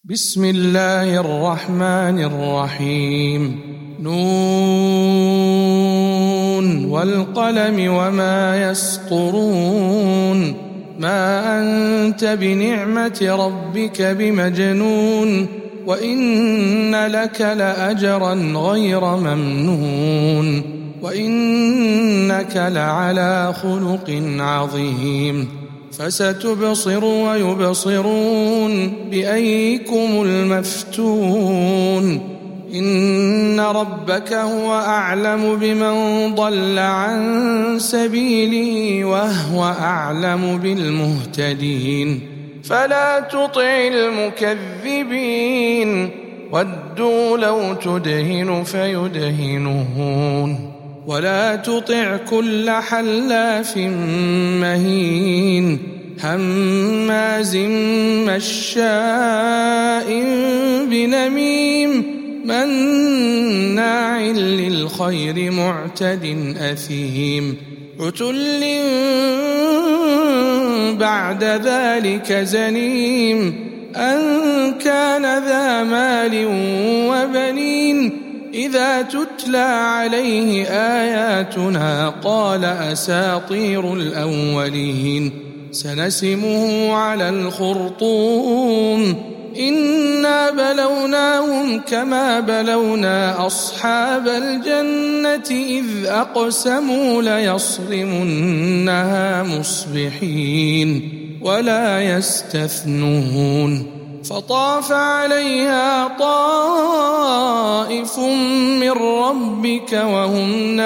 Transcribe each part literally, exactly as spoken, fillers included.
بسم الله الرحمن الرحيم. نون والقلم وما يسطرون. ما أنت بنعمة ربك بمجنون. وإن لك لأجرا غير ممنون. وإنك لعلى خلق عظيم. فستبصر ويبصرون بأيكم المفتون. إن ربك هو أعلم بمن ضل عن سبيله وهو أعلم بالمهتدين. فلا تطع المكذبين ودوا لو تدهن فيدهنون. ولا تطع كل حلاف مهين هماز مشاء بنميم مناع للخير معتد أثيم عتل بعد ذلك زنيم أن كان ذا مال وبنين. إذا تتلى عليه آياتنا قال أساطير الأولين. سنسمه على الخرطوم. إنا بلوناهم كما بلونا أصحاب الجنة إذ أقسموا ليصرمنها مصبحين ولا يستثنون. فطاف عليها طائف من ربك وهم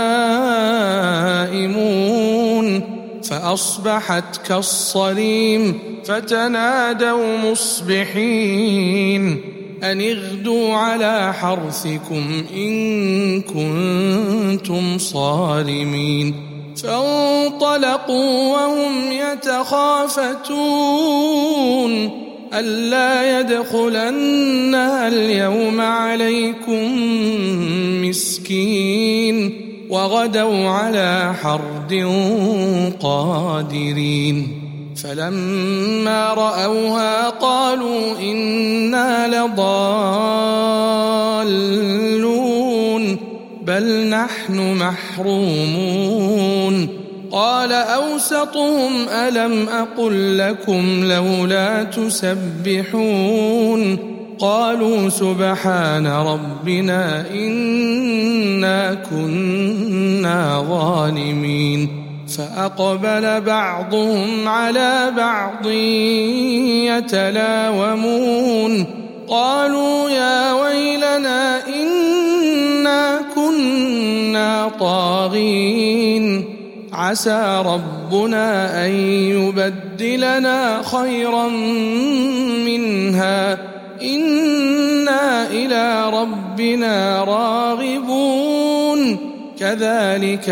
نائمون فأصبحت كالصريم. فتنادوا مصبحين أن اغدوا على حرثكم إن كنتم صارمين. فانطلقوا وهم يتخافتون ألا يدخلنها اليوم عليكم مسكين. وغدوا على حرد قادرين. فلما رأوها قالوا إنا لضالون بل نحن محرومون. قال أوسطهم ألم أقل لكم لولا تسبحون. قالوا سبحان ربنا إنا كنا ظالمين. فأقبل بعضهم على بعض يتلاومون قالوا يا ويلنا إنا كنا طاغين. عسى ربنا أن يبدلنا خيرا منها إنا إلى ربنا راغبون. كذلك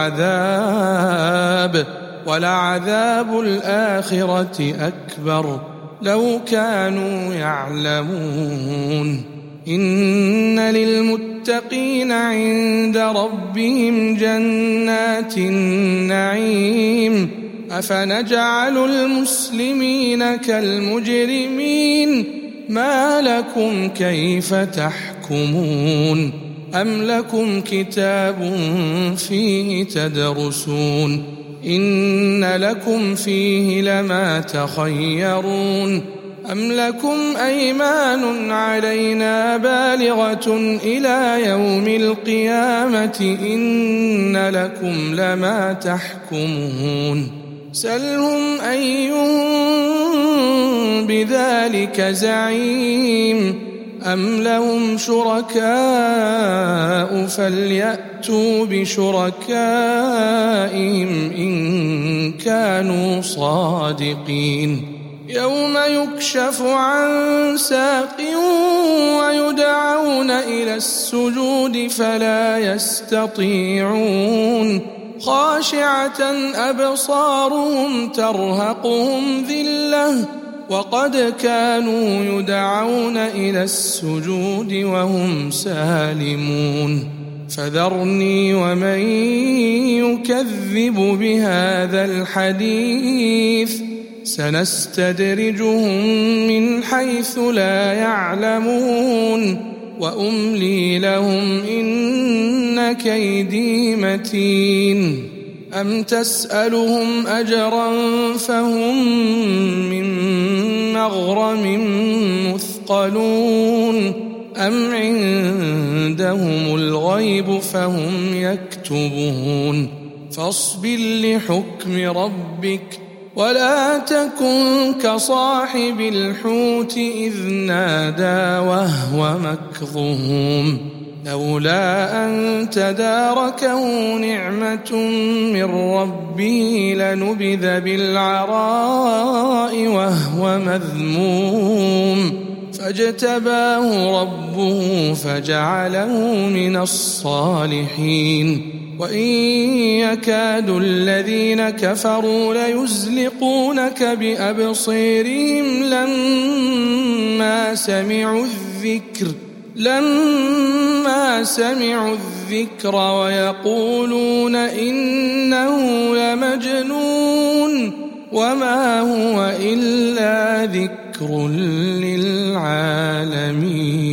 العذاب ولعذاب الآخرة أكبر لو كانوا يعلمون. إن للمتقين عند ربهم جنات النعيم. أفنجعل المسلمين كالمجرمين. ما لكم كيف تحكمون. أم لكم كتاب فيه تدرسون. إن لكم فيه لما تخيرون. أم لكم أيمان علينا بالغة إلى يوم القيامة إن لكم لما تحكمون. سلهم أيهم بذلك زعيم. أم لهم شركاء فليأتوا بشركائهم إن كانوا صادقين. يوم يكشف عن ساق ويدعون إلى السجود فلا يستطيعون. خاشعة أبصارهم ترهقهم ذلة وقد كانوا يدعون إلى السجود وهم سالمون. فذرني ومن يكذب بهذا الحديث سنستدرجهم من حيث لا يعلمون وأملي لهم إن كيدي متين أم تسألهم أجرا فهم من مغرم مثقلون أم عندهم الغيب فهم يكتبون فاصبر لحكم ربك ولا تكن كصاحب الحوت إذ نادى وهو مكظوم لولا أن تداركه نعمة من ربه لنبذ بالعراء وهو مذموم فاجتباه ربه فجعله من الصالحين وإن يكاد الذين كفروا ليزلقونك بأبصيرهم لما سمعوا الذكر لما سمعوا الذكر ويقولون إنه لمجنون وما هو إلا ذكر للعالمين.